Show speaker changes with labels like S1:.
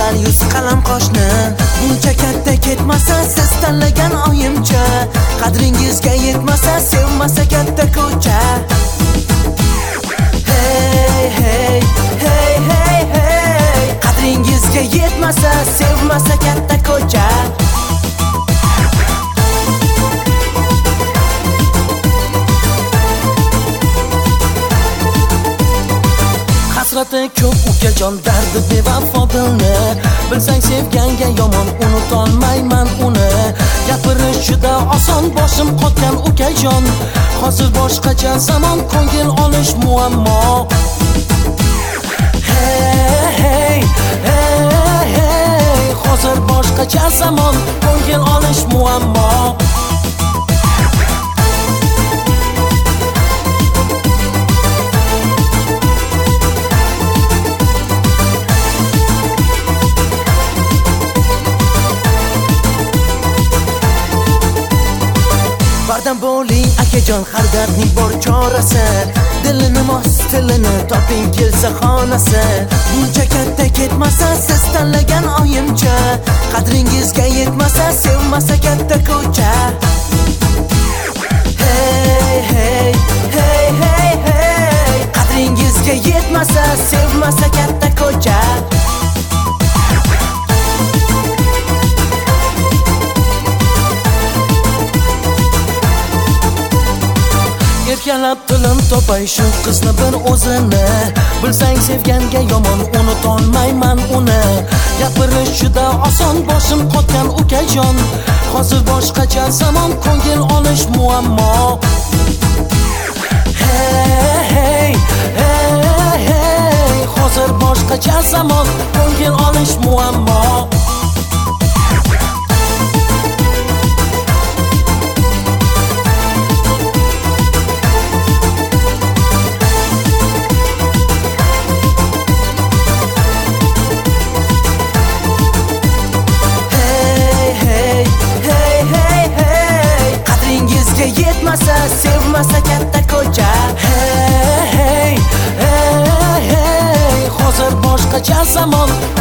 S1: go'zal yuz qalam qoshni buncha katta ketmasa siz tanlagan oyimcha qadringizga yetmasa sevmasa katta ko'cha hey hey hey hey hey qadringizga yetmasa sevmasa katta ko'cha hasrati ko'p ukajon dardi bevafo dilni bilsang sevganga yomon unutolmayman uni gapirish juda oson boshim qotgan ukajon hozir boshqacha zamon ko'ngil olish muammo hey hey hey hey hozir boshqacha zamon ko'ngil olish muammo bardam bo'ling akajon har dardning bor chorasi dilini mos tilini toping kelsa xonasi buncha katta ketmasa siz tanlagan oyimcha qadringizga yetmasa sevmasa katta ko'cha hey hey hey hey hey qadringizga yetmasa sevmasa katta ko'cha erkalab tilim topay shu qizni bir o'zini bilsang sevganga yomon unutolmayman uni gapirish juda oson boshim qotgan ukajon hozir boshqacha zamon ko'ngil olish muammo hey hey hey hey hozir boshqacha zamon ko'ngil olish muammo yetmasa sevmasa katta ko'cha hey hey hey hey hozir boshqacha zamon